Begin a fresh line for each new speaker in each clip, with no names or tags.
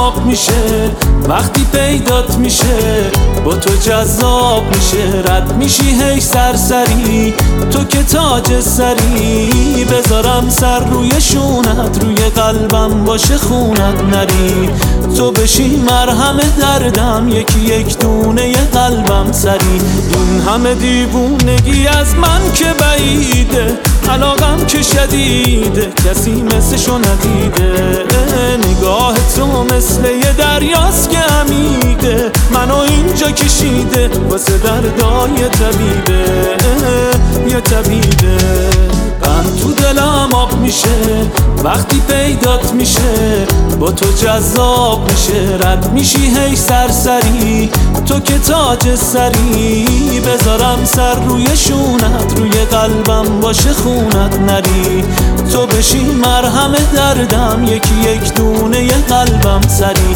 آب میشه وقتی پیدات میشه، با تو جذاب میشه، رد میشی هی سرسری، تو که تاج سری، بذارم سر روی شونت، روی قلبم باشه خونت نری، تو بشی مرهم دردم، یکی یک دونه ی قلبم سری. این همه دیوونگی از من که بعیده، علاقم که شدیده، کسی مثلشو ندیده، نگاه تو مثل یه دریاست که عمیقه، منو اینجا کشیده واسه دردای طبیبه، یه طبیبه. غم تو دلم آب میشه وقتی پیدات میشه، با تو جذاب میشه، رد میشی هی سرسری، تو که تاج سری، بذارم سر روی شونت، روی قلبم باشه خونت نری، تو بشی مرهم دردم، یکی یک دونه ی قلبم سری.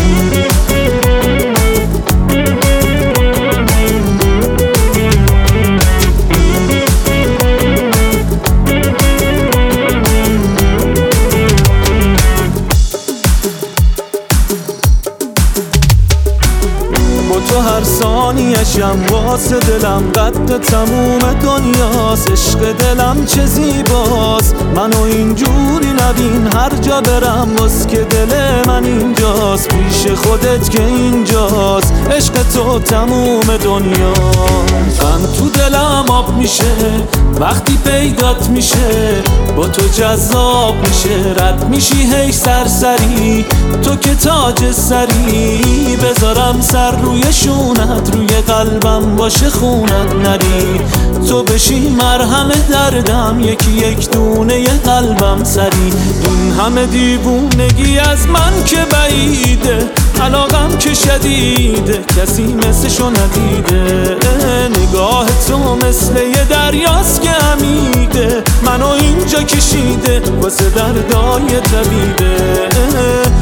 تو هر ثانیه‌شم واسه دلم قد تموم دنیاست، عشق دلم چه زیباست، منو اینجوری نبین هر جا برم، باز که دل من اینجاست، پیش خودت که اینجاست، عشق تو تموم دنیاست. غم تو دلم آب میشه وقتی پیدات میشه، با تو جذاب میشه، رد میشی هی سرسری، تو که تاج سری، بذارم سر روی شونت، روی قلبم باشه خونت نری، تو بشی مرهم دردم، یکی یک دونه ی قلبم سری. این همه دیوونگی از من که بعیده، علاقم که شدیده، کسی مثلشو ندیده، نگاه تو مثل یه دریاست که عمیقه، منو اینجا کشیده واسه دردای طبیبه،